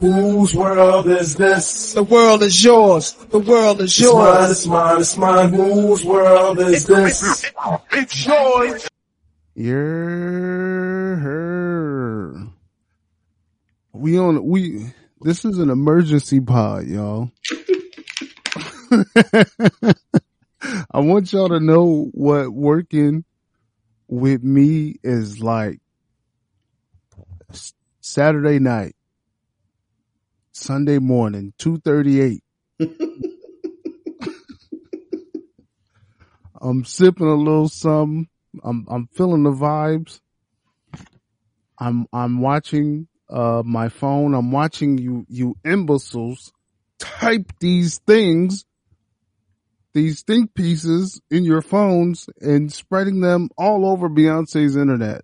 Whose world is this? The world is yours. The world is yours. It's mine, it's mine, it's mine. Whose world is this? It's yours. This is an emergency pod, y'all. I want y'all to know what working with me is like. Saturday night, Sunday morning, 2:38. I'm sipping a little something. I'm feeling the vibes. I'm watching my phone. I'm watching you imbeciles type these things, these think pieces in your phones and spreading them all over Beyonce's internet.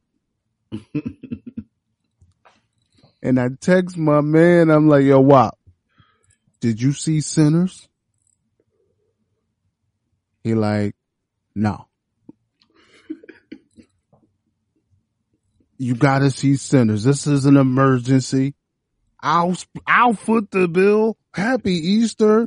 And I text my man, I'm like, yo, Wop, did you see Sinners? He like, no. You gotta see Sinners. This is an emergency. I'll foot the bill. Happy Easter.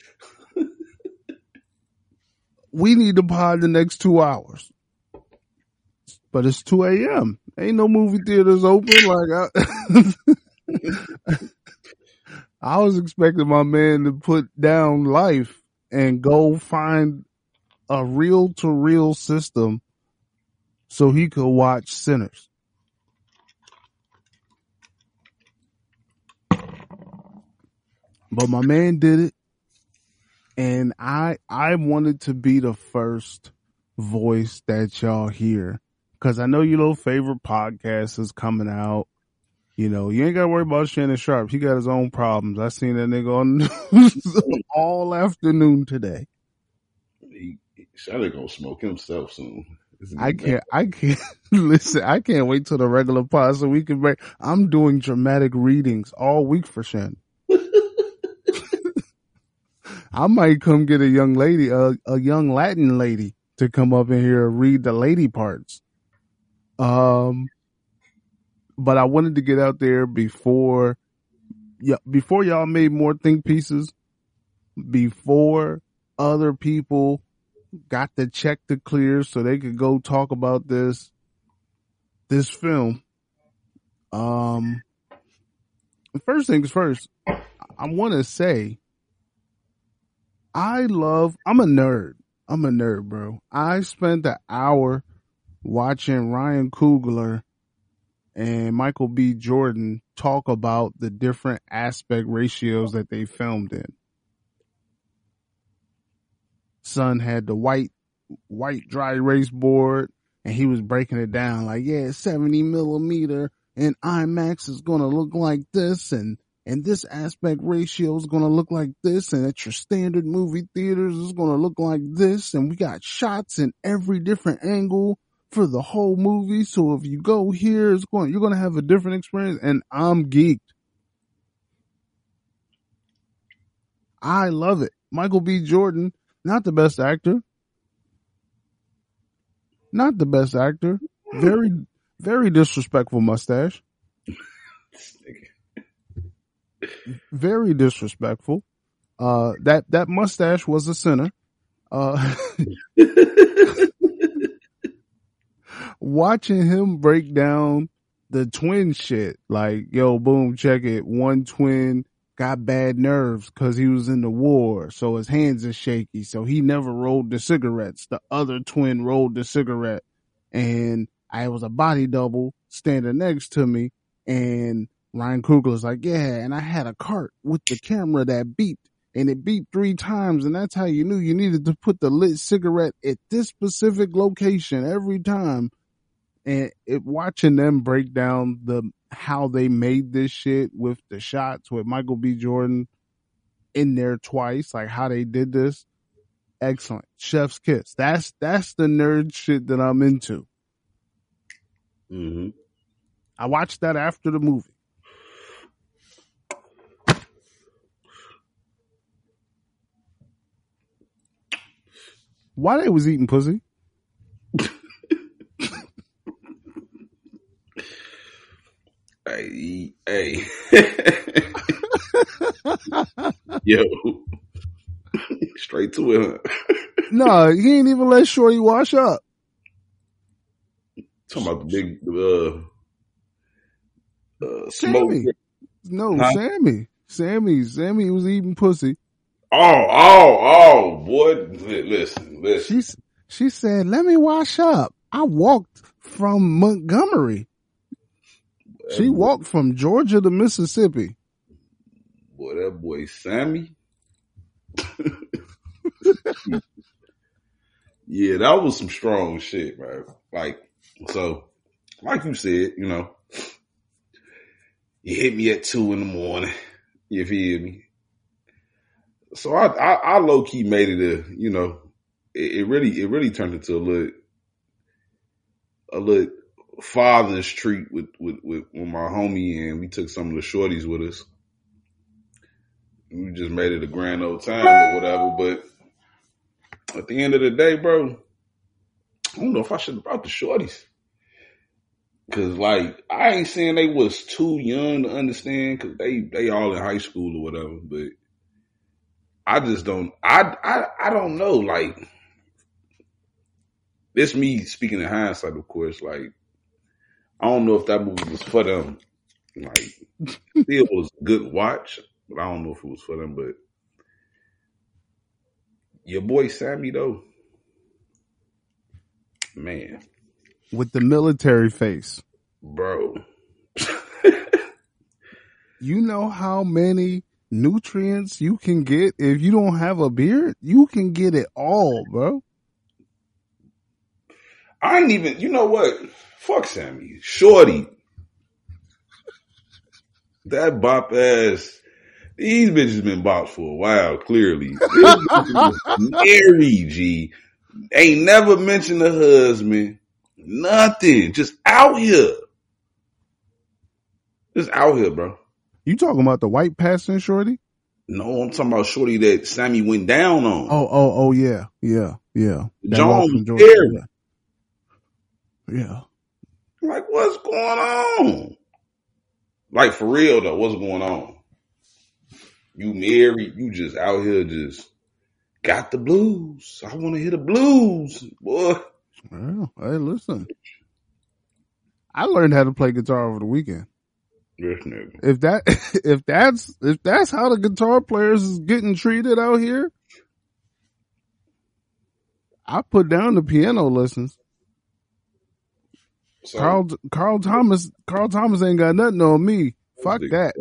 We need to pod the next 2 hours. But it's 2 a.m. Ain't no movie theaters open. Like I was expecting my man to put down life and go find a reel-to-reel system so he could watch Sinners. But my man did it, and I wanted to be the first voice that y'all hear. Cause I know your little favorite podcast is coming out. You know, you ain't gotta worry about Shannon Sharp. He got his own problems. I seen that nigga on the news all afternoon today. Shannon gonna smoke himself soon. I can't listen. I can't wait till the regular pod so we can break. I'm doing dramatic readings all week for Shannon. I might come get a young lady, a young Latin lady to come up in here and read the lady parts. But I wanted to get out there before y'all made more think pieces, before other people got the check to clear so they could go talk about this film. First things first, I want to say I'm a nerd. I'm a nerd, bro. I spent an hour watching Ryan Coogler and Michael B. Jordan talk about the different aspect ratios that they filmed in. Son had the white dry erase board, and he was breaking it down like, yeah, 70 millimeter and IMAX is going to look like this, and this aspect ratio is going to look like this, and at your standard movie theaters is going to look like this, and we got shots in every different angle for the whole movie. So if you go here, you're going to have a different experience. And I'm geeked. I love it. Michael B. Jordan, not the best actor. Not the best actor. Very, very disrespectful mustache. Very disrespectful. That mustache was a sinner. Watching him break down the twin shit, like, yo, boom, check it. One twin got bad nerves because he was in the war, so his hands are shaky, so he never rolled the cigarettes. The other twin rolled the cigarette, and I was a body double standing next to me, and Ryan Coogler's like, yeah, and I had a cart with the camera that beeped, and it beeped 3 times, and that's how you knew you needed to put the lit cigarette at this specific location every time. And watching them break down how they made this shit with the shots with Michael B. Jordan in there twice, like how they did this, excellent. Chef's kiss. That's the nerd shit that I'm into. Mm-hmm. I watched that after the movie. Why they was eating pussy? Hey. Yo, straight to it, huh? No, he ain't even let Shorty wash up. Talking about the big smoke. Sammy. No, Huh? Sammy. Sammy was eating pussy. Oh, boy. Listen. She said, let me wash up. I walked from Montgomery. She walked from Georgia to Mississippi. Boy, that boy Sammy. Yeah, that was some strong shit, man. Like you said, you know, you hit me at 2 a.m. You feel me? So I low key made it you know, it really turned into a little father's treat with my homie, and we took some of the shorties with us. We just made it a grand old time or whatever. But at the end of the day, bro, I don't know if I should have brought the shorties. Cause like, I ain't saying they was too young to understand, cause they all in high school or whatever, but I just don't, I don't know, like, it's me speaking in hindsight, of course, like, I don't know if that movie was for them. Like, it was a good watch, but I don't know if it was for them, but your boy Sammy though, man. With the military face. Bro. You know how many nutrients you can get if you don't have a beard? You can get it all, bro. I ain't even, you know what? Fuck Sammy. Shorty. That bop ass. These bitches been bops for a while, clearly. Married, G. Ain't never mentioned the husband. Nothing. Just out here. Just out here, bro. You talking about the white passing shorty? No, I'm talking about shorty that Sammy went down on. Oh, yeah. John Perry. Yeah. Like, what's going on? Like, for real, though, what's going on? You married, you just out here just got the blues. I want to hear the blues, boy. Well, hey, listen. I learned how to play guitar over the weekend. Yes, nigga. If that's how the guitar players is getting treated out here, I put down the piano lessons. So, Carl Thomas ain't got nothing on me. Fuck that.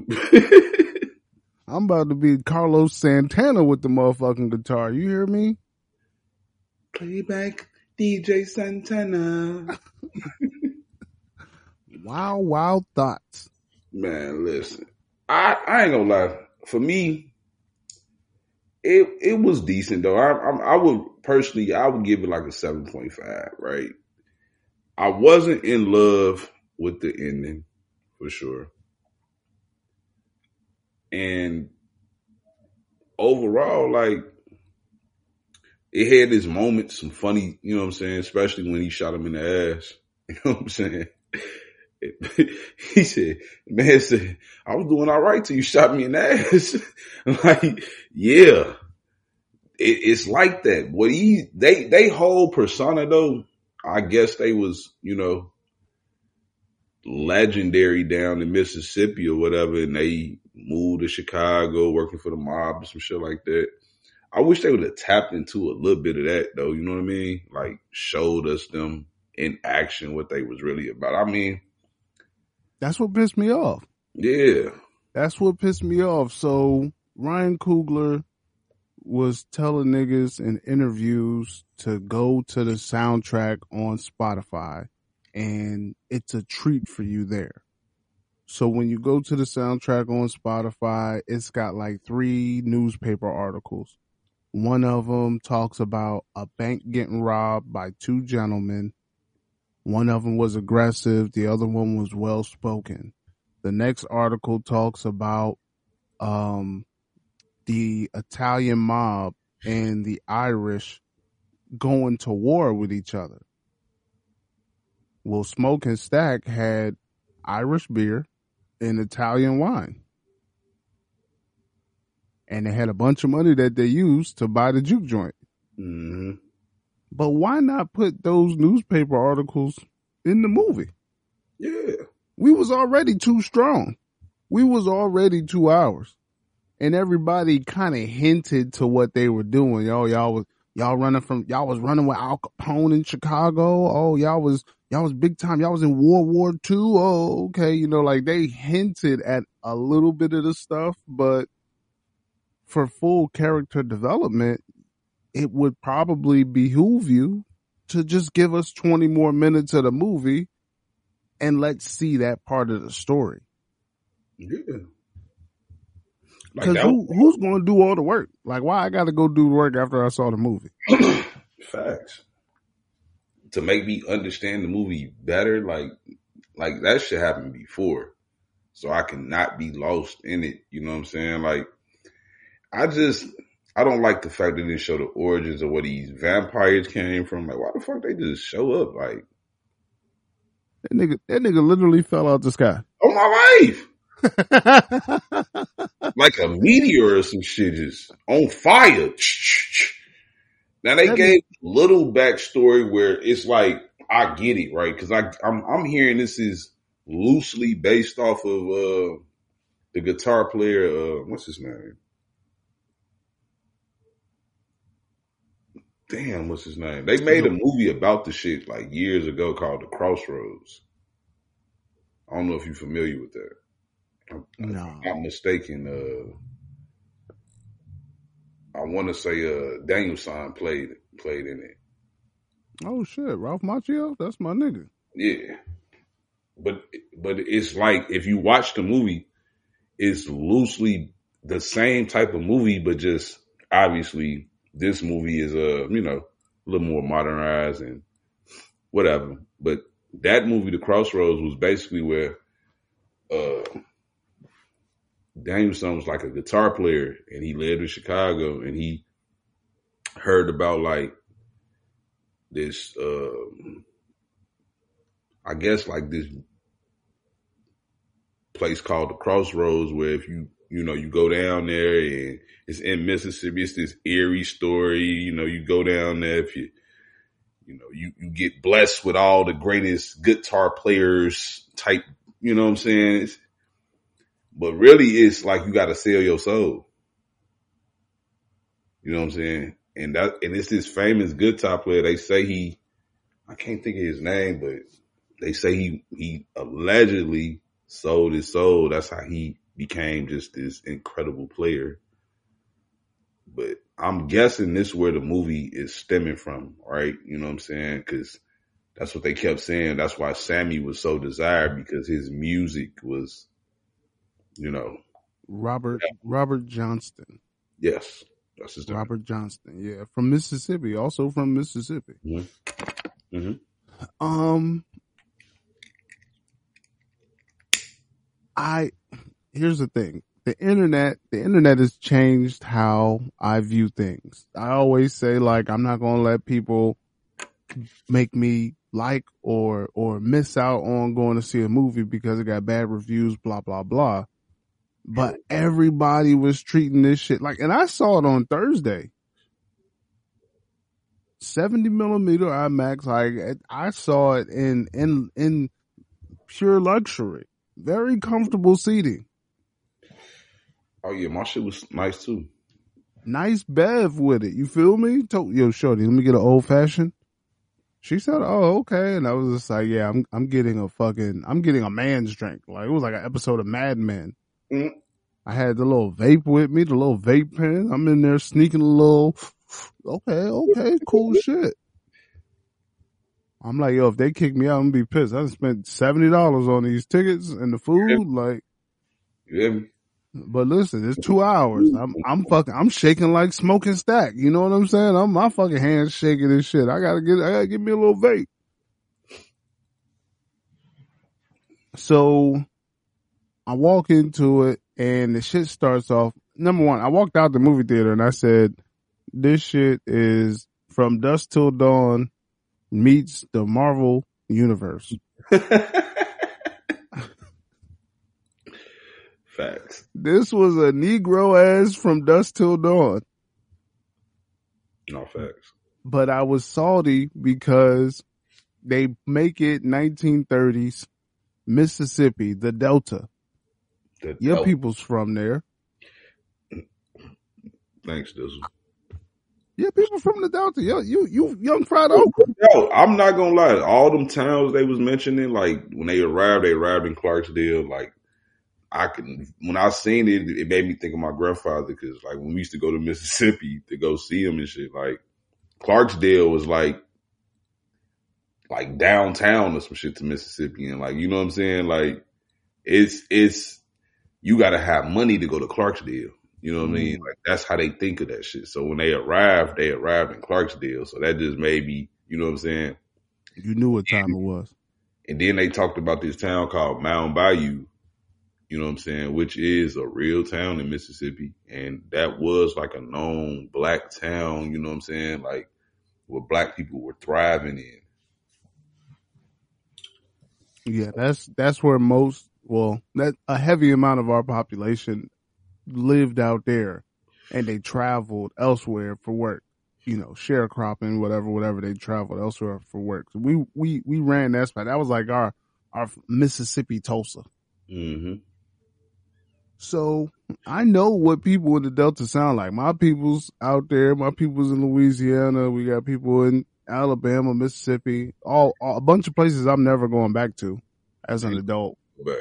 I'm about to be Carlos Santana with the motherfucking guitar. You hear me? Playback DJ Santana. Wild thoughts. Man, listen. I ain't gonna lie. For me, it was decent though. I would personally, I would give it like a 7.5, right? I wasn't in love with the ending, for sure. And overall, like, it had its moments, some funny, you know what I'm saying? Especially when he shot him in the ass. You know what I'm saying? He said, man said, I was doing all right till you shot me in the ass. Like, yeah. It's like that. What they whole persona though, I guess they was, you know, legendary down in Mississippi or whatever, and they moved to Chicago working for the mob or some shit like that. I wish they would have tapped into a little bit of that though, you know what I mean? Like, showed us them in action what they was really about. I mean, that's what pissed me off. Yeah. That's what pissed me off. So Ryan Coogler was telling niggas in interviews to go to the soundtrack on Spotify, and it's a treat for you there. So when you go to the soundtrack on Spotify, it's got like 3 newspaper articles. One of them talks about a bank getting robbed by 2 gentlemen. One of them was aggressive. The other one was well spoken. The next article talks about the Italian mob and the Irish going to war with each other. Well, Smoke and Stack had Irish beer and Italian wine. and they had a bunch of money that they used to buy the juke joint. Mm-hmm. But why not put those newspaper articles in the movie? Yeah. We was already too strong. We was already 2 hours. And everybody kind of hinted to what they were doing. Y'all was running with Al Capone in Chicago. Oh, y'all was big time. Y'all was in World War II. Oh, okay. Like they hinted at a little bit of the stuff, but for full character development, it would probably behoove you to just give us 20 more minutes of the movie and let's see that part of the story. Yeah. Because who's going to do all the work? Like, why I got to go do the work after I saw the movie? Facts. To make me understand the movie better, like that shit happened before. So I cannot be lost in it. You know what I'm saying? Like, I don't like the fact that they show the origins of where these vampires came from. Like, why the fuck they just show up? Like, that nigga literally fell out the sky. Oh my life. Like a meteor or some shit is on fire. Now they gave little backstory where it's like, I get it, right? Cause I'm hearing this is loosely based off of, the guitar player, what's his name? Damn, what's his name? They made a movie about the shit like years ago called The Crossroads. I don't know if you're familiar with that. No. If I'm not mistaken, I want to say Danielson played in it. Oh shit, Ralph Macchio? That's my nigga. Yeah. But it's like, if you watch the movie, it's loosely the same type of movie, but just obviously this movie is a little more modernized and whatever. But that movie, The Crossroads, was basically where Danielson was like a guitar player and he lived in Chicago and he heard about like this I guess like this place called The Crossroads where if you go down there and it's in Mississippi, it's this eerie story, you go down there if you get blessed with all the greatest guitar players type, you know what I'm saying? But really it's like you got to sell your soul. You know what I'm saying? And it's this famous guitar player. They say I can't think of his name, but they say he allegedly sold his soul. That's how he became just this incredible player. But I'm guessing this is where the movie is stemming from, right? You know what I'm saying? Because that's what they kept saying. That's why Sammy was so desired, because his music was, Robert Johnston. Yes, that's his name. Robert Johnston, yeah, from Mississippi, also from Mississippi. Mm-hmm. Mm-hmm. Here's the thing. The internet has changed how I view things. I always say, like, I'm not going to let people make me like or miss out on going to see a movie because it got bad reviews, blah, blah, blah. But everybody was treating this shit like, and I saw it on Thursday. 70 millimeter IMAX. Like, I saw it in pure luxury. Very comfortable seating. Oh yeah, my shit was nice too. Nice bev with it. You feel me? Yo, shorty, let me get an old fashioned. She said, "Oh, okay," and I was just like, "Yeah, I'm getting a man's drink." Like, it was like an episode of Mad Men. Mm-hmm. I had the little vape with me, the little vape pen. I'm in there sneaking a little. Okay, cool shit. I'm like, yo, if they kick me out, I'm gonna be pissed. I spent $70 on these tickets and the food, like. Yeah. But listen, it's 2 hours. I'm shaking like Smoking Stack. You know what I'm saying? My fucking hands shaking and shit. I gotta give me a little vape. So I walk into it and the shit starts off. Number one, I walked out the movie theater and I said, this shit is From Dusk Till Dawn meets the Facts. This was a Negro ass from dusk till dawn. No facts. But I was salty because they make it 1930s Mississippi, the Delta. Your people's from there. Thanks, Dizzle. Yeah, people from the Delta. Yo, you young fried okra. Yo, I'm not gonna lie. All them towns they was mentioning, like when they arrived in Clarksdale. Like when I seen it, it made me think of my grandfather because like when we used to go to Mississippi to go see him and shit, like Clarksdale was like downtown or some shit to Mississippi, and like you know what I'm saying, like it's you got to have money to go to Clarksdale. You know what I mean? Like that's how they think of that shit. So when they arrived in Clarksdale. So that just made me, you know what I'm saying? You knew what time it was. And then they talked about this town called Mound Bayou, you know what I'm saying, which is a real town in Mississippi. And that was like a known black town, you know what I'm saying? Like where black people were thriving in. Yeah, that's where a heavy amount of our population lived out there, and they traveled elsewhere for work. You know, sharecropping, whatever. They traveled elsewhere for work. So we ran that spot. That was like our Mississippi Tulsa. Mm-hmm. So I know what people in the Delta sound like. My people's out there. My people's in Louisiana. We got people in Alabama, Mississippi, all a bunch of places I'm never going back to as an adult.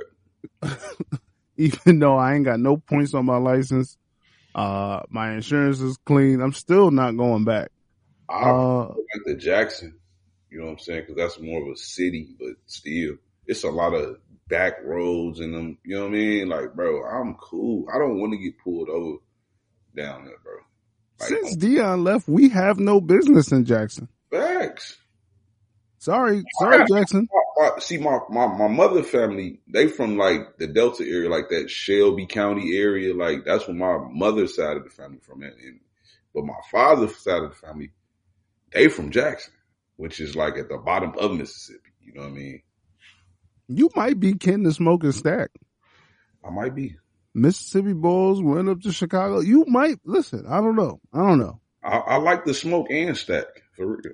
Even though I ain't got no points on my license, my insurance is clean. I'm still not going back. I like the Jackson, you know what I'm saying? Because that's more of a city, but still, it's a lot of back roads in them. You know what I mean? Like, bro, I'm cool. I don't want to get pulled over down there, bro. Like, since Dion left, we have no business in Jackson. Facts. Sorry, Jackson. See, my mother family, they from like the Delta area, like that Shelby County area. Like that's where my mother's side of the family from. But my father's side of the family, they from Jackson, which is like at the bottom of Mississippi. You know what I mean? You might be kin to Smoke and Stack. I might be. Mississippi Bulls went up to Chicago. You might listen. I don't know. I like the Smoke and Stack for real.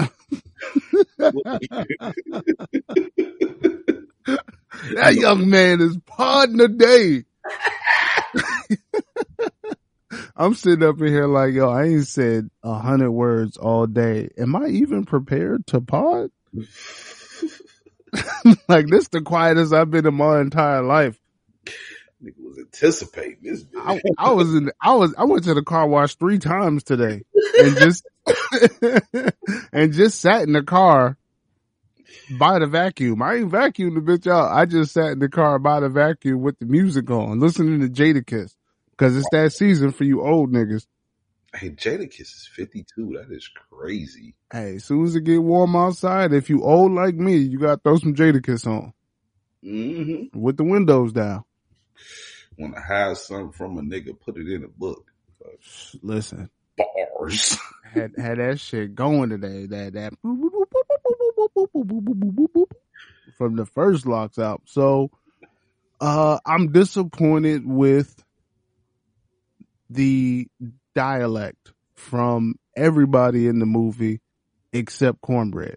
That young man is podding a day. I'm sitting up in here like, yo, I ain't said 100 words all day. Am I even prepared to pod? Like this the quietest I've been in my entire life. Nigga was anticipating this. I went to the car wash 3 times today and just and just sat in the car by the vacuum. I ain't vacuumed the bitch out. I just sat in the car by the vacuum with the music on, listening to Jadakiss because it's that season for you old niggas. Hey, Jadakiss is 52. That is crazy. Hey, as soon as it get warm outside, if you old like me, you gotta throw some Jadakiss on. Mm-hmm. With the windows down. Want to hide something from a nigga, put it in a book. Listen. Bars. Had that shit going today. That from the first Locks out. So I'm disappointed with the dialect from everybody in the movie except Cornbread.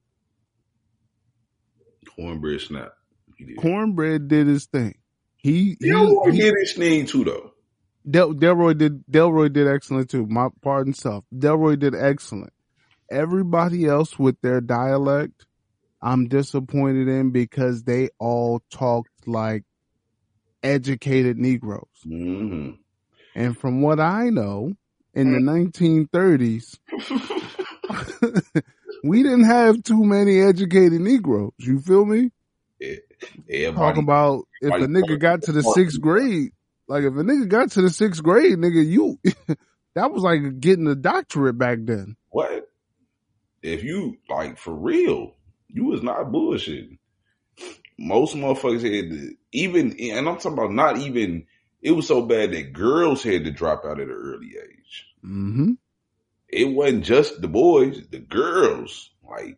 Cornbread snap. Cornbread did his thing. He did his thing too though. Delroy did excellent too. My pardon self. Delroy did excellent. Everybody else with their dialect, I'm disappointed in because they all talked like educated Negroes. Mm-hmm. And from what I know, in the 1930s, we didn't have too many educated Negroes. You feel me? Talking about if a nigga got to the 6th grade, like if a nigga got to the 6th grade, nigga, that was like getting a doctorate back then. What? If you, like, for real, you was not bullshitting. Most motherfuckers had to, even, and I'm talking about not even, it was so bad that girls had to drop out at an early age. Mm-hmm. It wasn't just the boys, the girls. Like,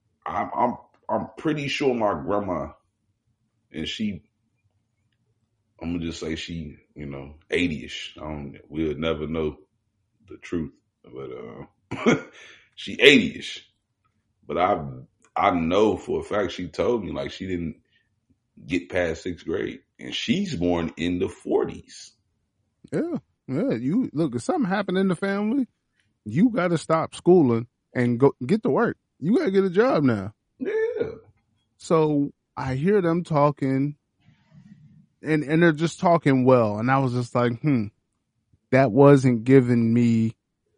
I'm pretty sure my grandma, and she I'm gonna just say she, 80ish. We'll never know the truth, but she 80ish. But I know for a fact she told me like she didn't get past 6th grade, and she's born in the 40s. Yeah. You look, if something happened in the family, you got to stop schooling and go get to work. You got to get a job now. Yeah. So I hear them talking, and they're just talking well, and I was just like, that wasn't giving me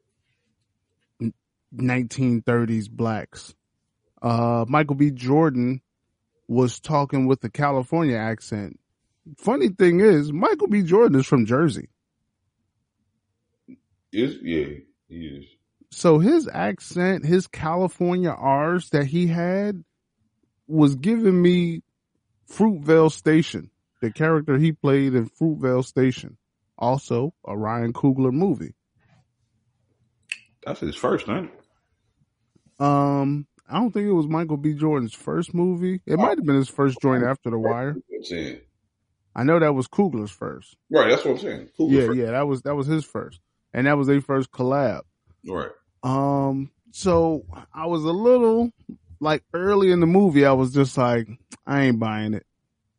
1930s blacks. Michael B. Jordan was talking with a California accent. Funny thing is, Michael B. Jordan is from Jersey. He is. So his accent, his California R's that he had was giving me Fruitvale Station, the character he played in Fruitvale Station. Also a Ryan Coogler movie. That's his first, ain't it? I don't think it was Michael B. Jordan's first movie. It might have been his first joint after The Wire. I know that was Coogler's first. Right, that's what I'm saying. Yeah, that was his first. And that was their first collab. Right. So I was a little like early in the movie, I was just like, I ain't buying it.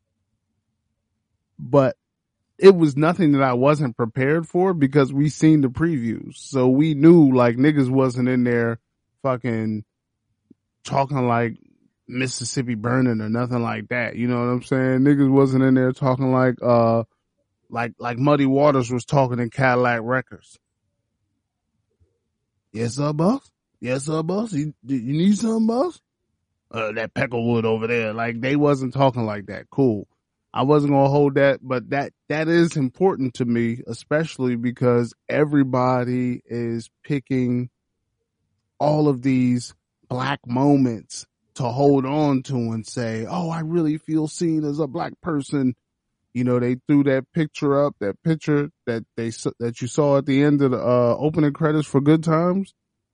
But it was nothing that I wasn't prepared for because we seen the previews. So we knew like niggas wasn't in there fucking talking like Mississippi Burning or nothing like that. You know what I'm saying? Niggas wasn't in there talking like Muddy Waters was talking in Cadillac Records. Yes, sir, boss. Yes, sir, boss. You need something, boss? That Peckerwood over there. Like they wasn't talking like that. Cool. I wasn't going to hold that, but that is important to me, especially because everybody is picking all of these black moments to hold on to and say, oh, I really feel seen as a black person. You know, they threw that picture up, that picture that you saw at the end of the opening credits for Good Times.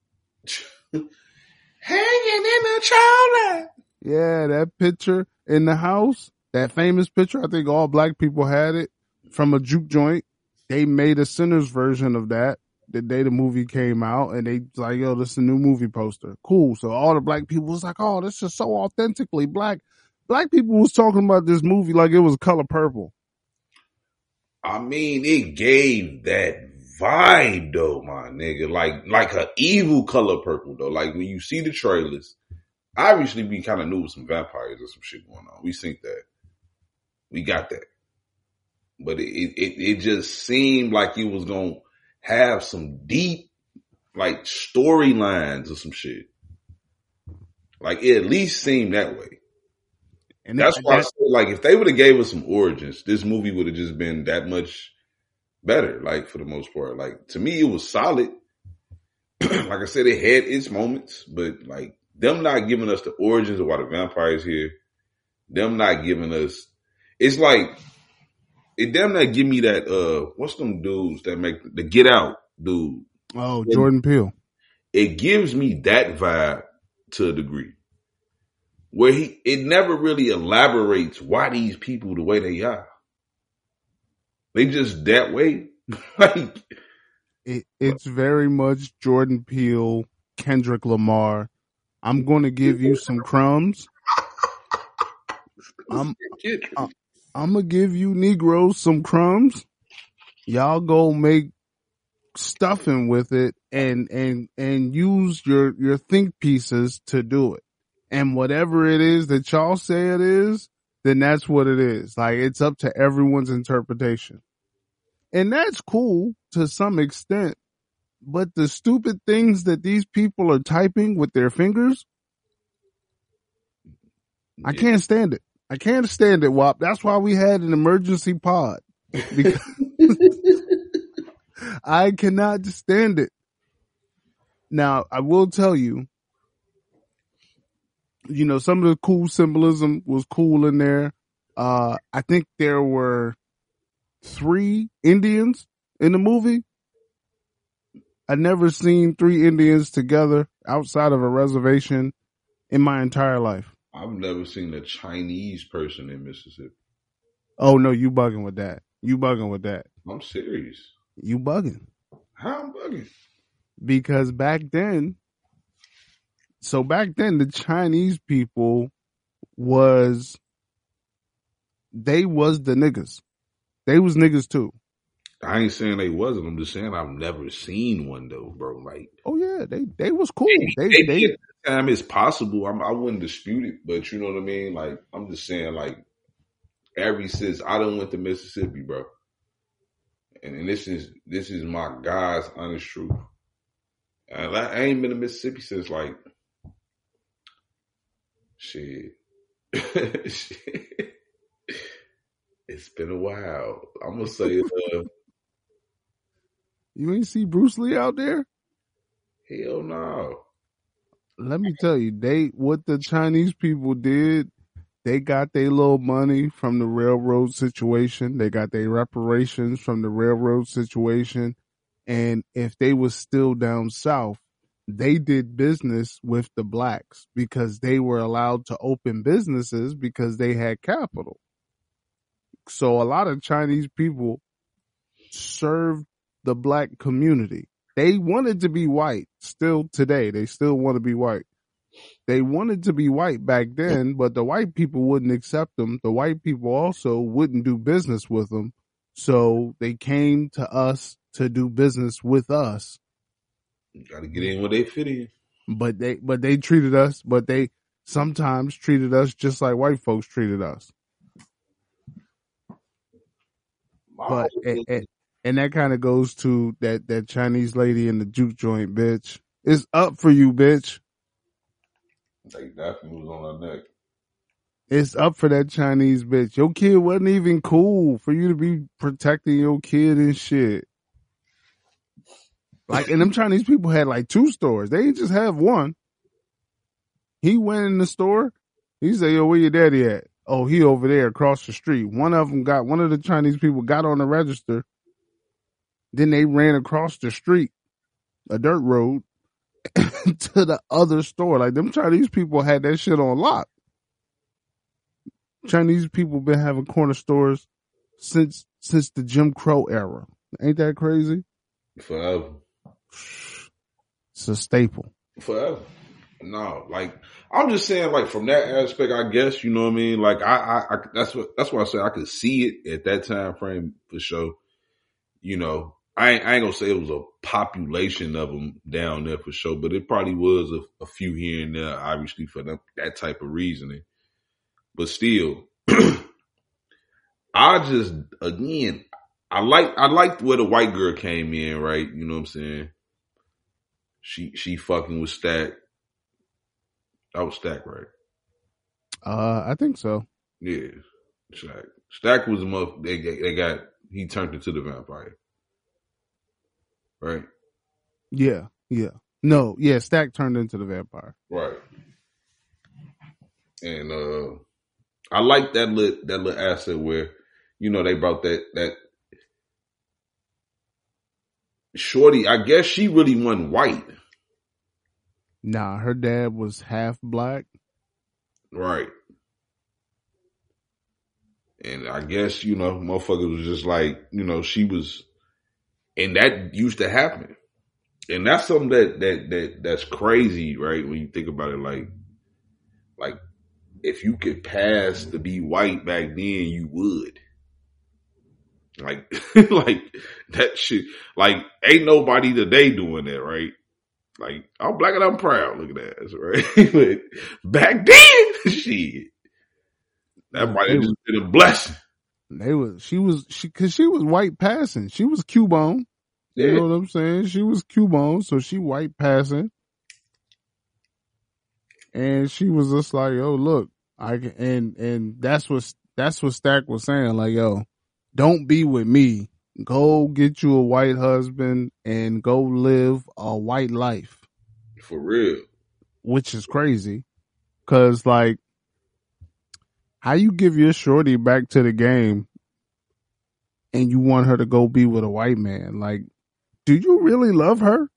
Hanging in the trolley. Yeah, that picture in the house. That famous picture, I think all black people had it from a juke joint. They made a Sinners version of that the day the movie came out, and they like, yo, this is a new movie poster. Cool. So all the black people was like, oh, this is so authentically black. Black people was talking about this movie like it was Color Purple. I mean, it gave that vibe though, my nigga. Like a evil Color Purple though. Like when you see the trailers, obviously we kind of knew with some vampires or some shit going on. We think that. We got that. But it just seemed like it was going to have some deep, like, storylines or some shit. Like, it at least seemed that way. And that's why I said, like, if they would have gave us some origins, this movie would have just been that much better, like, for the most part. Like, to me, it was solid. Like I said, it had its moments, but, like, them not giving us the origins of why the vampire's here, them not giving us... It's like, it damn not give me that, what's them dudes that make the Get Out dude? Oh, Jordan Peele. It gives me that vibe to a degree. Where it never really elaborates why these people the way they are. They just that way. Like, it's very much Jordan Peele, Kendrick Lamar. I'm going to give you some crumbs. I'm going to give you Negroes some crumbs. Y'all go make stuffing with it and use your think pieces to do it. And whatever it is that y'all say it is, then that's what it is. Like, it's up to everyone's interpretation. And that's cool to some extent. But the stupid things that these people are typing with their fingers, I can't stand it. I can't stand it, Wop. That's why we had an emergency pod. Because I cannot stand it. Now, I will tell you, you know, some of the cool symbolism was cool in there. I think there were 3 Indians in the movie. I'd never seen 3 Indians together outside of a reservation in my entire life. I've never seen a Chinese person in Mississippi. Oh no, you bugging with that. You bugging with that. I'm serious. You bugging. How I'm bugging? Because back then, the Chinese people they was the niggas. They was niggas too. I ain't saying they wasn't. I'm just saying I've never seen one though, bro. Like, oh yeah, they was cool. maybe at the time it's possible. I wouldn't dispute it, but you know what I mean. Like, I'm just saying, like, ever since I done went to Mississippi, bro, and this is my God's honest truth. And I ain't been to Mississippi since like shit. Shit. It's been a while. I'm gonna say, you ain't see Bruce Lee out there? hell no. Let me tell you, what the Chinese people did, they got their little money from the railroad situation. They got their reparations from the railroad situation. And if they was still down south, they did business with the blacks because they were allowed to open businesses because they had capital. So a lot of Chinese people served the black community. They wanted to be white still today. They still want to be white. They wanted to be white back then, but the white people wouldn't accept them. The white people also wouldn't do business with them. So they came to us to do business with us. You gotta get in where they fit in. But they treated us, but they sometimes treated us just like white folks treated us. But and that kind of goes to that Chinese lady in the juke joint, bitch. It's up for you, bitch. They definitely was on her neck. It's up for that Chinese bitch. Your kid wasn't even cool for you to be protecting your kid and shit. Like, and them Chinese people had like 2 stores. They didn't just have one. He went in the store. He said, yo, where your daddy at? Oh, he over there across the street. One of the Chinese people got on the register. Then they ran across the street, a dirt road, to the other store. Like, them Chinese people had that shit on lock. Chinese people been having corner stores since the Jim Crow era. Ain't that crazy? Forever. It's a staple. Forever. No, like, I'm just saying, like, from that aspect, I guess, you know what I mean? Like, I that's why I said I could see it at that time frame for sure. You know, I ain't gonna say it was a population of them down there for sure, but it probably was a few here and there, obviously, for that type of reasoning. But still, I liked where the white girl came in, right? You know what I'm saying? She fucking with Stack. That was Stack, right? I think so. Yeah, Stack was the motherfucker. He turned into the vampire, right? Yeah. No, yeah, Stack turned into the vampire. Right. And I like that little asset where, you know, they brought that shorty. I guess she really wasn't white. Nah, her dad was half black. Right. And I guess, you know, motherfuckers was just like, you know, she was, and that used to happen. And that's something that's crazy, right? When you think about it, like if you could pass to be white back then, you would. Like, like that shit, like ain't nobody today doing that, right? Like, I'm black and I'm proud. Look at that, right? But back then, shit, that might have just been a blessing. She was white passing. She was Cubone. You know what I'm saying? She was Cubone, so she white passing. And she was just like, yo, look, and that's what Stack was saying. Like, yo, don't be with me. Go get you a white husband and go live a white life. For real. Which is crazy. Cause like, how you give your shorty back to the game and you want her to go be with a white man? Like, do you really love her?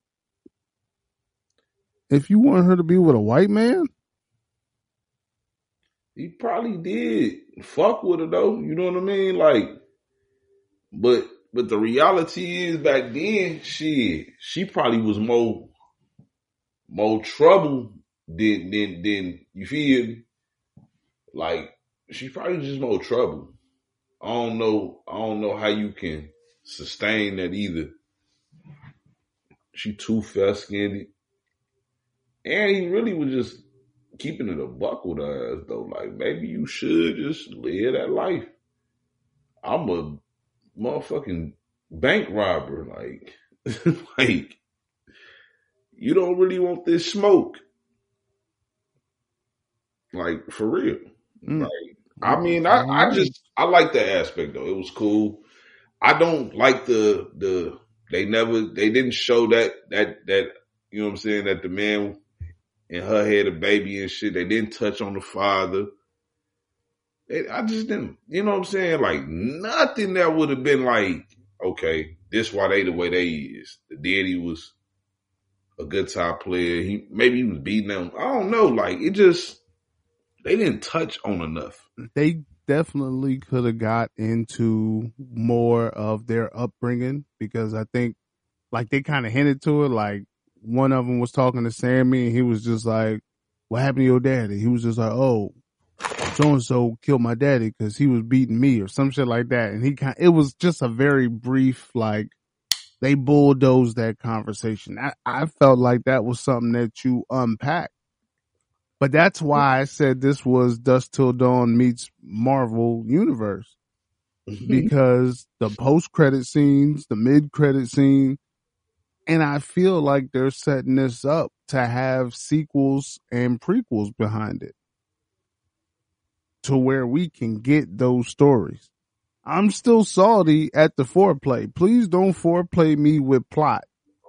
If you want her to be with a white man? He probably did fuck with her though. You know what I mean? Like, but the reality is back then, she probably was more trouble than you feel. Like, she probably just more trouble. I don't know how you can sustain that either. She too fair-skinned. And he really was just keeping it a buck with her ass, though. Like, maybe you should just live that life. I'm a motherfucking bank robber. Like, like, you don't really want this smoke. Like, for real. Like, I mean, I like that aspect, though. It was cool. I don't like they didn't show that, you know what I'm saying, that the man and her had a baby and shit. They didn't touch on the father. I just didn't, you know what I'm saying? Like, nothing that would have been like, okay, this why they the way they is. The daddy was a guitar player. Maybe he was beating them. I don't know. Like, it just, they didn't touch on enough. They definitely could have got into more of their upbringing, because I think, like, they kind of hinted to it. Like, one of them was talking to Sammy and he was just like, what happened to your daddy? He was just like, oh, so-and-so killed my daddy because he was beating me or some shit like that. And it was just a very brief, like, they bulldozed that conversation. I felt like that was something that you unpacked. But that's why I said this was Dusk Till Dawn meets Marvel Universe. Because the post-credit scenes, the mid-credit scene, and I feel like they're setting this up to have sequels and prequels behind it, to where we can get those stories. I'm still salty at the foreplay. Please don't foreplay me with plot.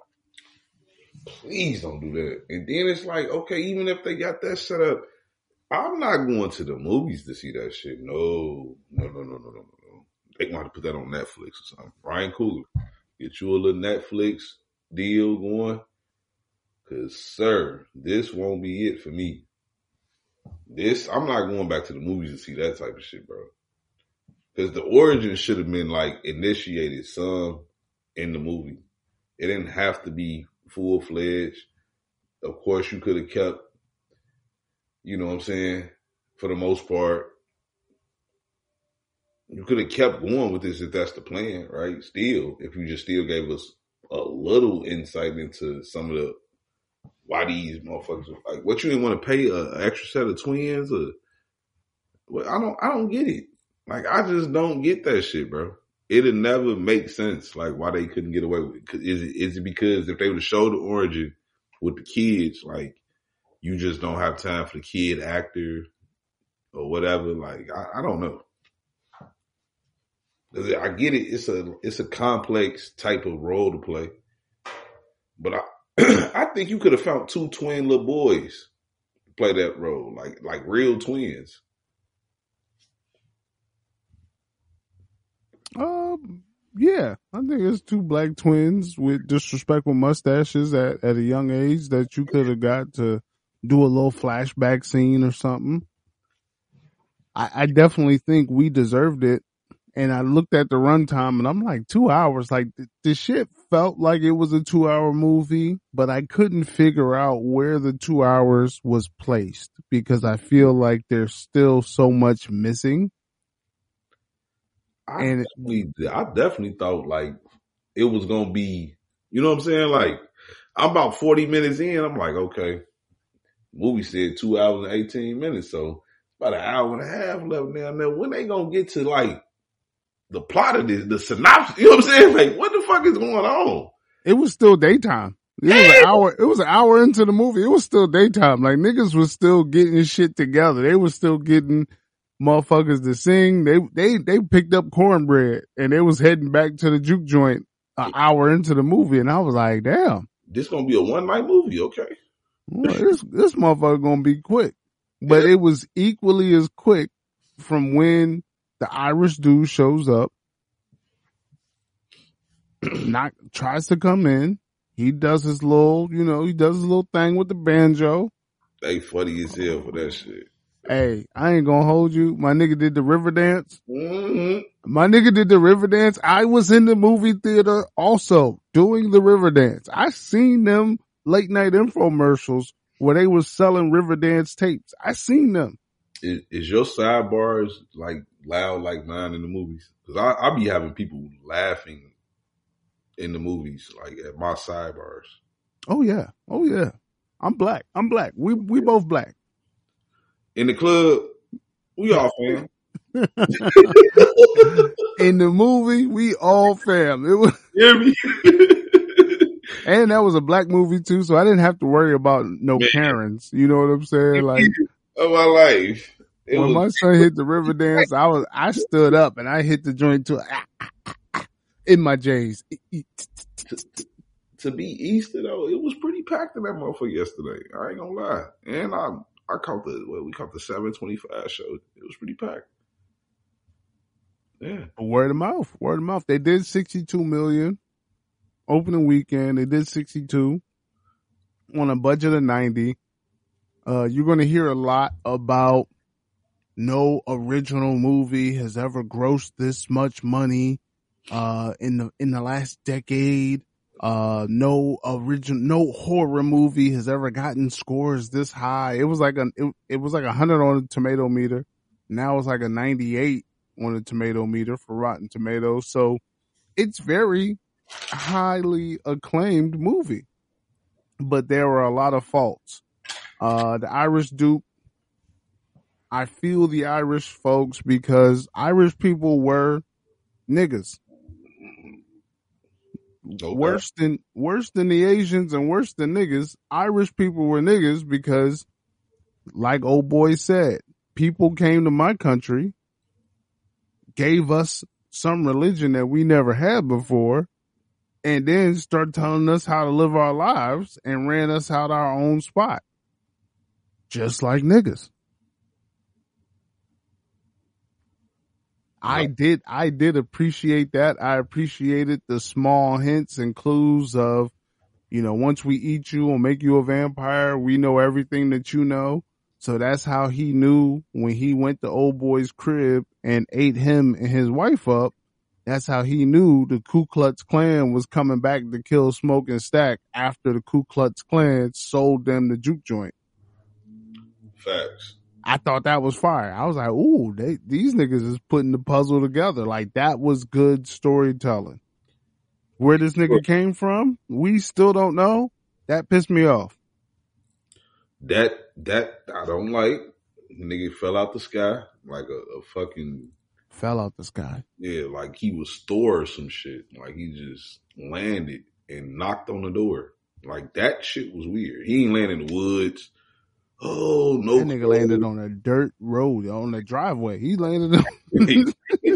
Please don't do that. And then it's like, okay, even if they got that set up, I'm not going to the movies to see that shit. No. They gonna have to put that on Netflix or something. Ryan Coogler, get you a little Netflix deal going. Cause, sir, this won't be it for me. I'm not going back to the movies to see that type of shit, bro. Cause the origin should have been like initiated some in the movie. It didn't have to be full-fledged. Of course, you could have kept, you know what I'm saying, for the most part. You could have kept going with this if that's the plan, right? Still, if you just still gave us a little insight into some of the why these motherfuckers are like, what, you didn't want to pay an extra set of twins? Or, well, I don't get it. Like, I just don't get that shit, bro. It'll never make sense, like, why they couldn't get away with it. Is it because if they would have showed the origin with the kids, like, you just don't have time for the kid actor or whatever? Like, I don't know. I get it. It's a complex type of role to play, but I think you could have found two twin little boys to play that role, like real twins. Yeah, I think it's two black twins with disrespectful mustaches at a young age that you could have got to do a little flashback scene or something. I definitely think we deserved it. And I looked at the runtime and I'm like, 2 hours. Like, the shit felt like it was a 2-hour movie, but I couldn't figure out where the 2 hours was placed because I feel like there's still so much missing. I definitely thought like it was going to be, you know what I'm saying? Like, I'm about 40 minutes in. I'm like, okay, movie said 2 hours and 18 minutes. So about an hour and a half left now. Now, when they going to get to like the plot of this, the synopsis, you know what I'm saying? Like, what the fuck is going on? It was still daytime. It was an hour into the movie. It was still daytime. Like, niggas was still getting shit together. They was still getting motherfuckers to sing. They picked up cornbread and they was heading back to the juke joint an hour into the movie. And I was like, damn. This gonna be a one-night movie, okay? Well, this motherfucker gonna be quick. But it was equally as quick from when the Irish dude shows up, tries to come in. He does his little, thing with the banjo. They funny as hell for that shit. Hey, I ain't gonna hold you. My nigga did the river dance. Mm-hmm. My nigga did the river dance. I was in the movie theater also doing the river dance. I seen them late night infomercials where they was selling river dance tapes. I seen them. Is your sidebars like loud like mine in the movies? Because I be having people laughing in the movies, like at my sidebars. Oh yeah. Oh yeah. I'm black. We both black. In the club, we all fam. In the movie, we all fam. It was, Hear me? and that was a black movie too, so I didn't have to worry about no Karens. You know what I'm saying? Like, of my life. when my son hit the river dance, I stood up and I hit the joint too. In my J's. To be Easter though, it was pretty packed in that motherfucker yesterday. I ain't gonna lie. And I caught we caught the 725 show. It was pretty packed. Yeah. Word of mouth. They did 62 million opening weekend. They did 62 on a budget of 90. You're going to hear a lot about no original movie has ever grossed this much money in the last decade. No horror movie has ever gotten scores this high. It was like 100 on the tomato meter. Now it's like a 98 on the tomato meter for Rotten Tomatoes. So it's very highly acclaimed movie, but there were a lot of faults. The Irish Duke, I feel the Irish folks because Irish people were niggas. Okay. Worse than the Asians and worse than niggas. Irish people were niggas because, like old boy said, people came to my country, gave us some religion that we never had before, and then started telling us how to live our lives and ran us out our own spot. Just like niggas. I did appreciate that. I appreciated the small hints and clues of, once we eat you or make you a vampire, we know everything that you know. So that's how he knew when he went to old boy's crib and ate him and his wife up. That's how he knew the Ku Klux Klan was coming back to kill Smoke and Stack after the Ku Klux Klan sold them the juke joint. Facts. I thought that was fire. I was like, ooh, these niggas is putting the puzzle together. Like, that was good storytelling. Where this nigga came from, we still don't know. That pissed me off. That I don't like. The nigga fell out the sky like a fucking... Fell out the sky. Yeah, like he was Thor or some shit. Like he just landed and knocked on the door. Like that shit was weird. He ain't landed in the woods. Oh, no. That nigga landed on a dirt road, on the driveway. He landed on...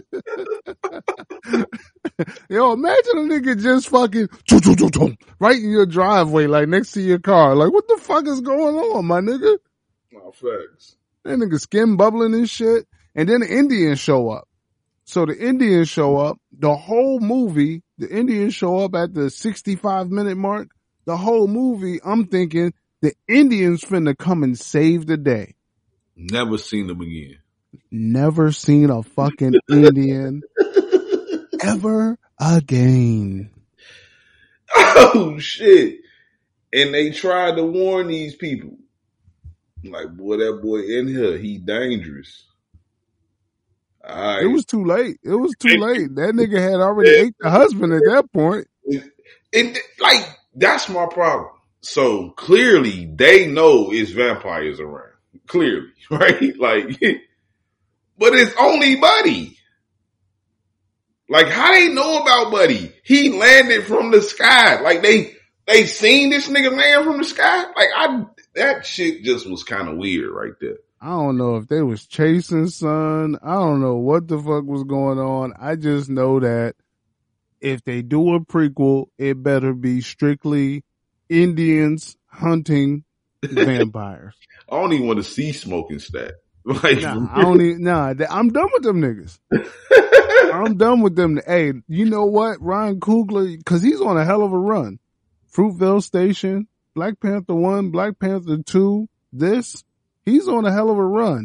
Yo, imagine a nigga just fucking right in your driveway, like next to your car. Like, what the fuck is going on, my nigga? Oh, facts. That nigga skin bubbling and shit. And then the Indians show up. So the Indians show up. The whole movie, the Indians show up at the 65-minute mark. The whole movie, I'm thinking... The Indians finna come and save the day. Never seen them again. Never seen a fucking Indian ever again. Oh, shit. And they tried to warn these people. Like, boy, that boy in here, he dangerous. All right. It was too late. That nigga had already ate the husband at that point. And like, that's my problem. So clearly they know it's vampires around. Clearly, right? Like, but it's only Buddy. Like, how they know about Buddy? He landed from the sky. Like they seen this nigga land from the sky. Like that shit just was kind of weird right there. I don't know if they was chasing son. I don't know what the fuck was going on. I just know that if they do a prequel, it better be strictly Indians hunting vampires. I don't even want to see Smoking Stack. Like, I'm done with them niggas. I'm done with them. Hey, you know what? Ryan Coogler, cause he's on a hell of a run. Fruitvale Station, Black Panther 1, Black Panther 2, he's on a hell of a run.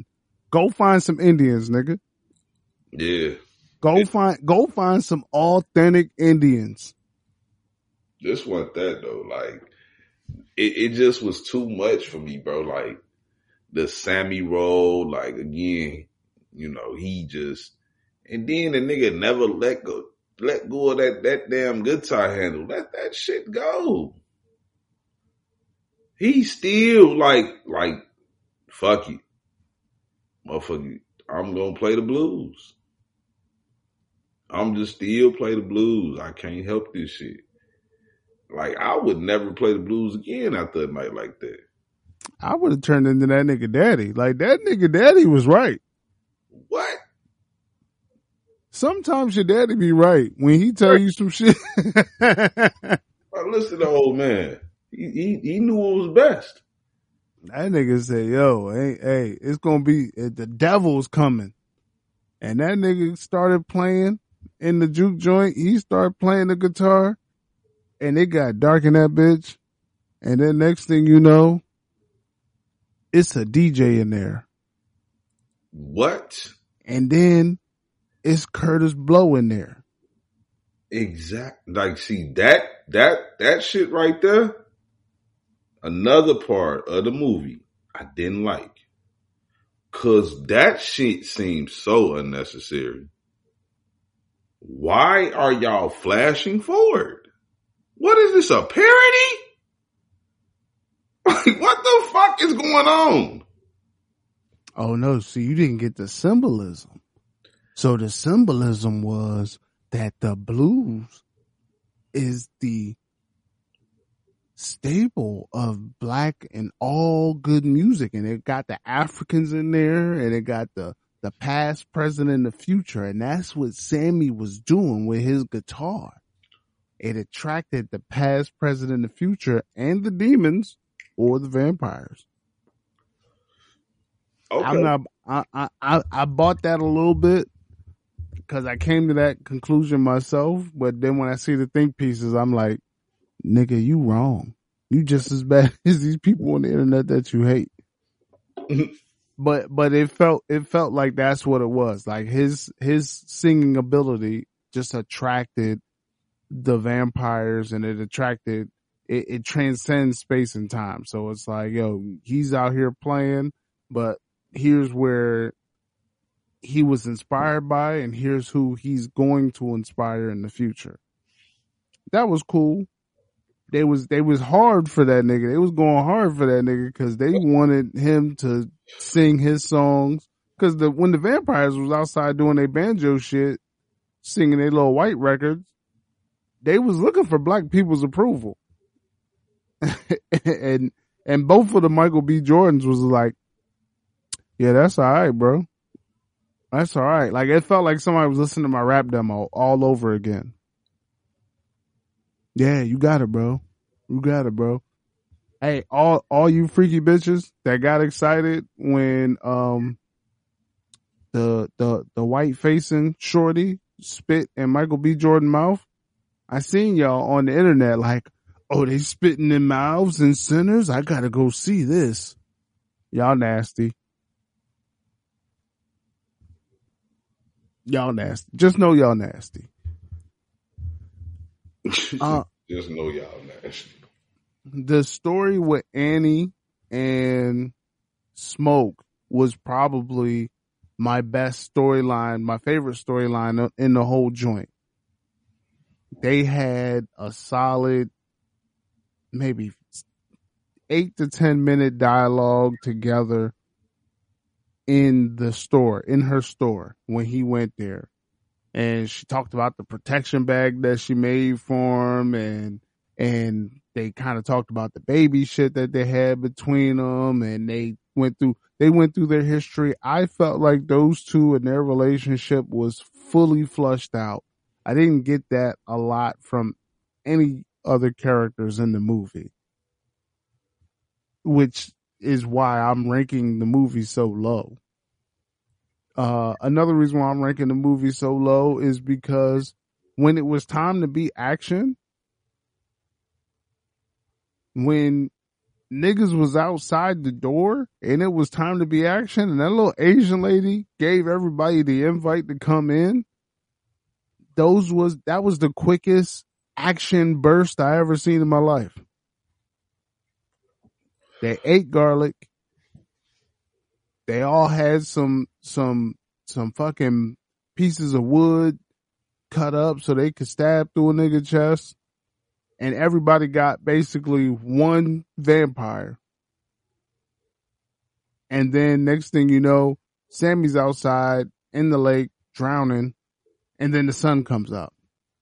Go find some Indians, nigga. Yeah. Go find some authentic Indians. Just want that though. Like it just was too much for me, bro. Like the Sammy role, like again, you know, he just and then the nigga never let go of that damn guitar handle. Let that shit go. He still like fuck it. Motherfucker, I'm gonna play the blues. I'm just still play the blues. I can't help this shit. Like, I would never play the blues again after a night like that. I would have turned into that nigga daddy. Like, that nigga daddy was right. What? Sometimes your daddy be right when he tell you some shit. Listen to the old man. He knew what was best. That nigga said, yo, hey, it's gonna be, the devil's coming. And that nigga started playing in the juke joint. He started playing the guitar and it got dark in that bitch. And then next thing you know, it's a DJ in there. What? And then it's Curtis Blow in there. Exactly. Like, see, that shit right there, another part of the movie I didn't like. Cause that shit seems so unnecessary. Why are y'all flashing forward? What is this, a parody? Like, what the fuck is going on? Oh no, see, you didn't get the symbolism. So the symbolism was that the blues is the staple of black and all good music. And it got the Africans in there and it got the past, present, and the future. And that's what Sammy was doing with his guitar. It attracted the past, present, and the future and the demons or the vampires. Okay. I bought that a little bit because I came to that conclusion myself. But then when I see the think pieces, I'm like, nigga, you wrong. You just as bad as these people on the internet that you hate. But it felt like that's what it was. Like his singing ability just attracted the vampires and it transcends space and time. So it's like, yo, he's out here playing, but here's where he was inspired by and here's who he's going to inspire in the future. That was cool. They was hard for that nigga. They was going hard for that nigga because they wanted him to sing his songs. Because when the vampires was outside doing their banjo shit, singing their little white records, they was looking for black people's approval. and both of the Michael B. Jordans was like, yeah, that's all right, bro. That's all right. Like, it felt like somebody was listening to my rap demo all over again. Yeah, you got it, bro. You got it, bro. Hey, all you freaky bitches that got excited when the white facing shorty spit in Michael B. Jordan mouth. I seen y'all on the internet like, oh, they spitting in mouths and centers. I gotta go see this. Y'all nasty. Y'all nasty. Just know y'all nasty. Just know y'all nasty. The story with Annie and Smoke was probably my best storyline, my favorite storyline in the whole joint. They had a solid maybe 8 to 10 minute dialogue together in the store, in her store when he went there. And she talked about the protection bag that she made for him and they kind of talked about the baby shit that they had between them and they went through their history. I felt like those two and their relationship was fully flushed out. I didn't get that a lot from any other characters in the movie, which is why I'm ranking the movie so low. Another reason why I'm ranking the movie so low is because when it was time to be action, when niggas was outside the door and it was time to be action, and that little Asian lady gave everybody the invite to come in. That was the quickest action burst I ever seen in my life. They ate garlic. They all had some fucking pieces of wood cut up so they could stab through a nigga chest. And everybody got basically one vampire. And then next thing you know, Sammy's outside in the lake drowning, and then the sun comes up.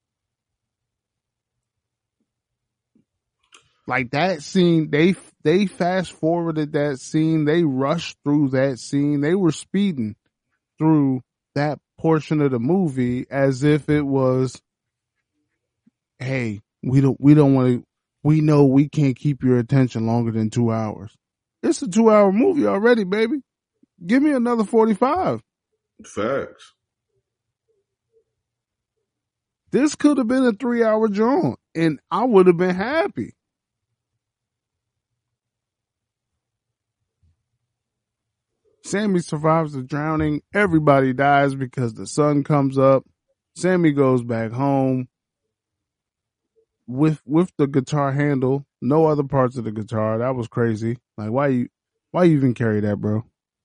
Like that scene, they fast forwarded that scene. They rushed through that scene. They were speeding through that portion of the movie as if it was, hey, we know we can't keep your attention longer than 2 hours. It's a 2-hour movie already, baby. Give me another 45. Facts. This could have been a 3-hour jaunt, and I would have been happy. Sammy survives the drowning. Everybody dies because the sun comes up. Sammy goes back home with the guitar handle. No other parts of the guitar. That was crazy. Like, why you even carry that, bro?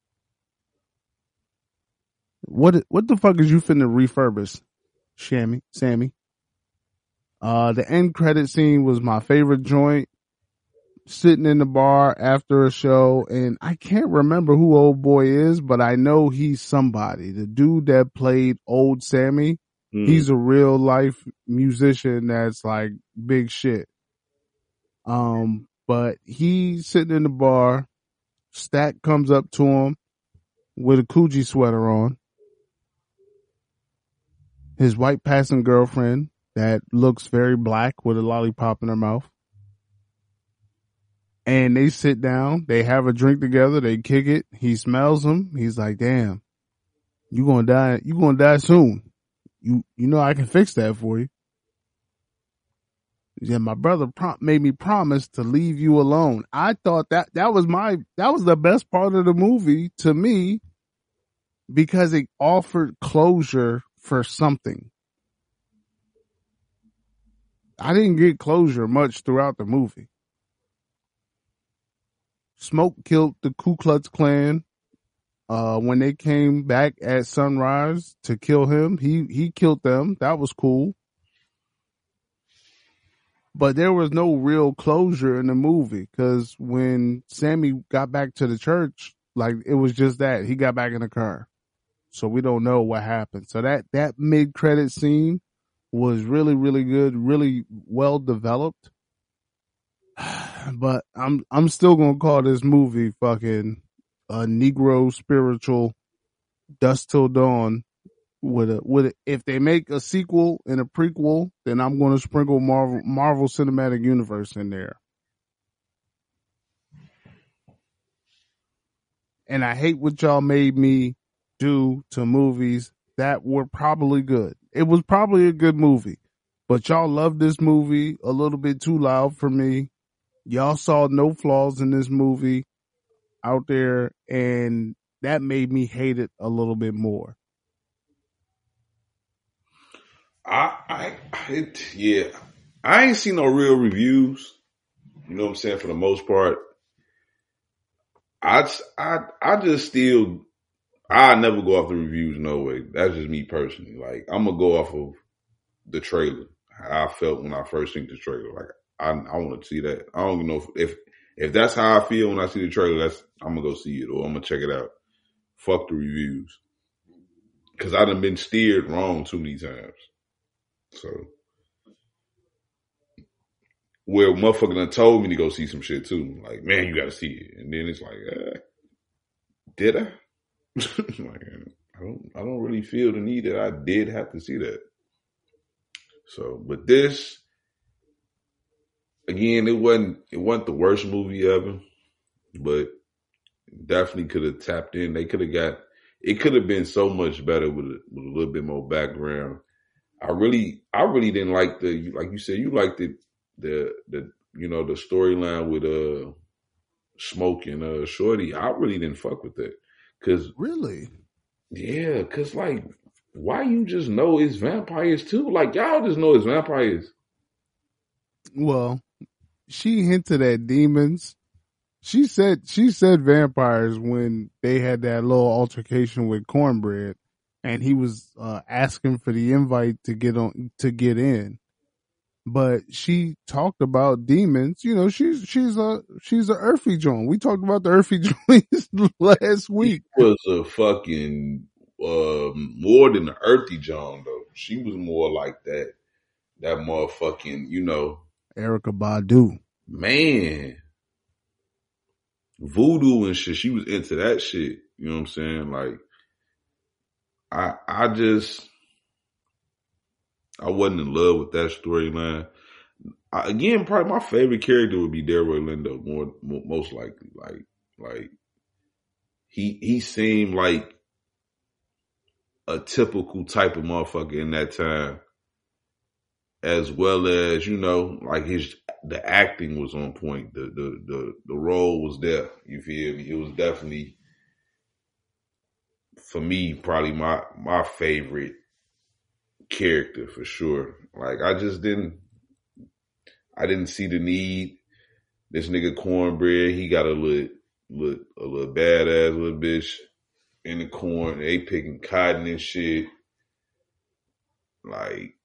What the fuck is you finna refurbish, Sammy? The end credit scene was my favorite joint. Sitting in the bar after a show, and I can't remember who old boy is, but I know he's somebody. The dude that played old Sammy, he's a real life musician that's like big shit. But he's sitting in the bar. Stack comes up to him with a Coogee sweater on. His white passing girlfriend that looks very black with a lollipop in her mouth. And they sit down, they have a drink together, they kick it. He smells them. He's like, damn, you gonna die soon. You know I can fix that for you. Yeah, my brother made me promise to leave you alone. I thought that was the best part of the movie to me because it offered closure for something. I didn't get closure much throughout the movie. Smoke killed the Ku Klux Klan. When they came back at sunrise to kill him, he killed them. That was cool. But there was no real closure in the movie because when Sammy got back to the church, like it was just that he got back in the car. So we don't know what happened. So that mid-credit scene was really, really good, really well developed. But I'm still gonna call this movie fucking a Negro spiritual Dusk Till Dawn with if they make a sequel and a prequel, then I'm gonna sprinkle Marvel Cinematic Universe in there. And I hate what y'all made me do to movies that were probably good. It was probably a good movie, but y'all loved this movie a little bit too loud for me. Y'all saw no flaws in this movie out there, and that made me hate it a little bit more. I ain't seen no real reviews. You know what I'm saying? For the most part, I never go off the reviews. No way. That's just me personally. Like I'm gonna go off of the trailer. How I felt when I first seen the trailer. Like I want to see that. I don't even know if that's how I feel when I see the trailer. I'm gonna go see it or I'm gonna check it out. Fuck the reviews, because I done been steered wrong too many times. So where motherfucker done told me to go see some shit too. Like, man, you gotta see it, and then it's like, did I? Like, I don't really feel the need that I did have to see that. So, but this. Again, it wasn't the worst movie ever, but definitely could have tapped in. They could have it could have been so much better with a little bit more background. I really didn't like like you said, you liked the storyline with Smoke and Shorty, I really didn't fuck with that. Cause Really? yeah, cause like, why you just know it's vampires too? Like y'all just know it's vampires. Well, she hinted at demons. She said vampires when they had that little altercation with Cornbread, and he was asking for the invite to get in. But she talked about demons. You know, she's a earthy joint. We talked about the earthy joints last week. She was a fucking more than the earthy John though. She was more like that motherfucking, you know, Erykah Badu. Man. Voodoo and shit. She was into that shit. You know what I'm saying? Like I wasn't in love with that storyline. Again, probably my favorite character would be Delroy Lindo, most likely. Like he seemed like a typical type of motherfucker in that time, as well as, you know, like the acting was on point. The role was there. You feel me? It was definitely, for me, probably my favorite character for sure. Like I didn't see the need. This nigga Cornbread, he got a little badass little bitch in the corn. They picking cotton and shit. Like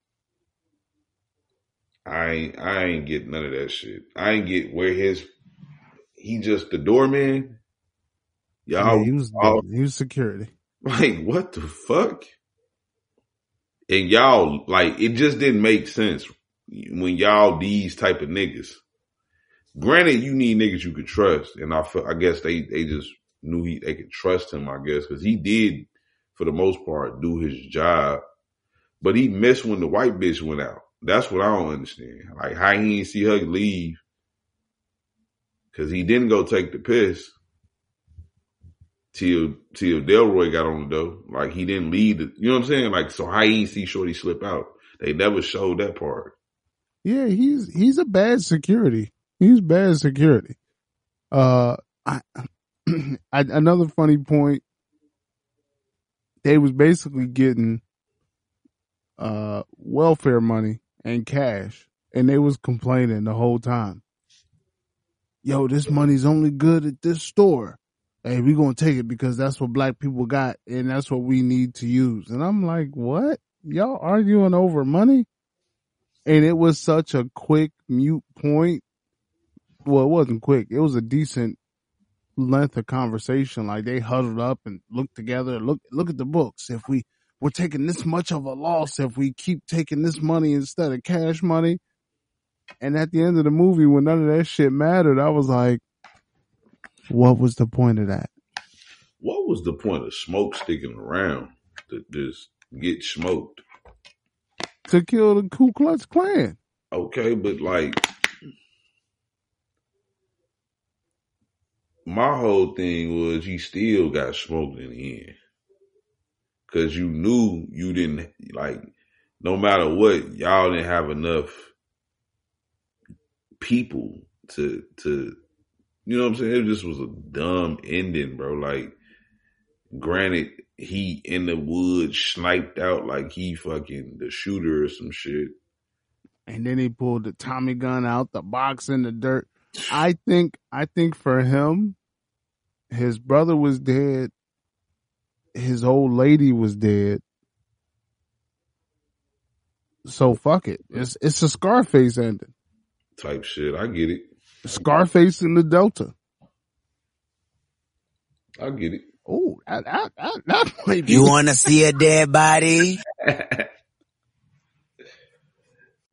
I ain't get none of that shit. I ain't get where he just the doorman. Y'all, yeah, he was security. Like what the fuck? And y'all, like, it just didn't make sense when y'all these type of niggas. Granted, you need niggas you could trust, and I guess they just knew they could trust him, I guess, because he did, for the most part, do his job. But he missed when the white bitch went out. That's what I don't understand. Like, how he didn't see her leave, because he didn't go take the piss till Delroy got on the door. Like, he didn't leave you know what I'm saying? Like, so how he didn't see Shorty slip out? They never showed that part. Yeah, he's a bad security. He's bad security. Another funny point, they was basically getting welfare money and cash, and they was complaining the whole time. Yo, this money's only good at this store. Hey, we gonna take it because that's what black people got, and that's what we need to use. And I'm like, what? Y'all arguing over money? And it was such a quick, mute point. Well, it wasn't quick. It was a decent length of conversation. Like, they huddled up and looked together. Look at the books. If we're taking this much of a loss, if we keep taking this money instead of cash money. And at the end of the movie, when none of that shit mattered, I was like, what was the point of that? What was the point of Smoke sticking around to just get smoked? To kill the Ku Klux Klan. Okay, but like, my whole thing was he still got smoked in the end. Cause you knew you didn't, like, no matter what, y'all didn't have enough people to you know what I'm saying? It just was a dumb ending, bro. Like, granted, he in the woods sniped out like he fucking the shooter or some shit. And then he pulled the Tommy gun out, the box in the dirt. I think for him, his brother was dead. His old lady was dead. So fuck it. It's a Scarface ending. Type shit. I get it. Scarface in the Delta. I get it. Oh, that might be. You want to see a dead body?